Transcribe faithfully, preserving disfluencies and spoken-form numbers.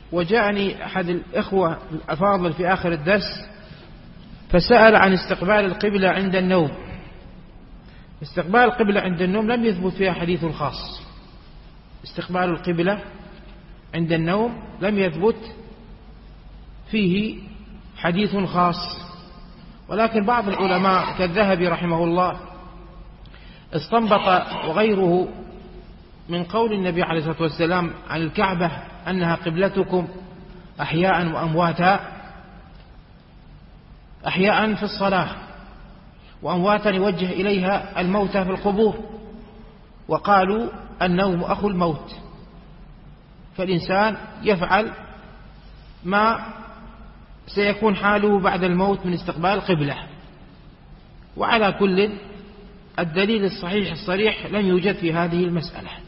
وجاءني أحد الإخوة الأفاضل في آخر الدرس فسأل عن استقبال القبلة عند النوم. استقبال القبلة عند النوم لم يثبت فيها حديث خاص. استقبال القبلة عند النوم لم يثبت فيه حديث خاص، ولكن بعض العلماء كالذهبي رحمه الله استنبط وغيره من قول النبي عليه الصلاة والسلام عن الكعبة أنها قبلتكم أحياء وأمواتا، أحياء في الصلاة وأمواتا يوجه إليها الموتى في القبور، وقالوا النوم أخو الموت، فالإنسان يفعل ما سيكون حاله بعد الموت من استقبال القبلة. وعلى كل الدليل الصحيح الصريح لم يوجد في هذه المسألة.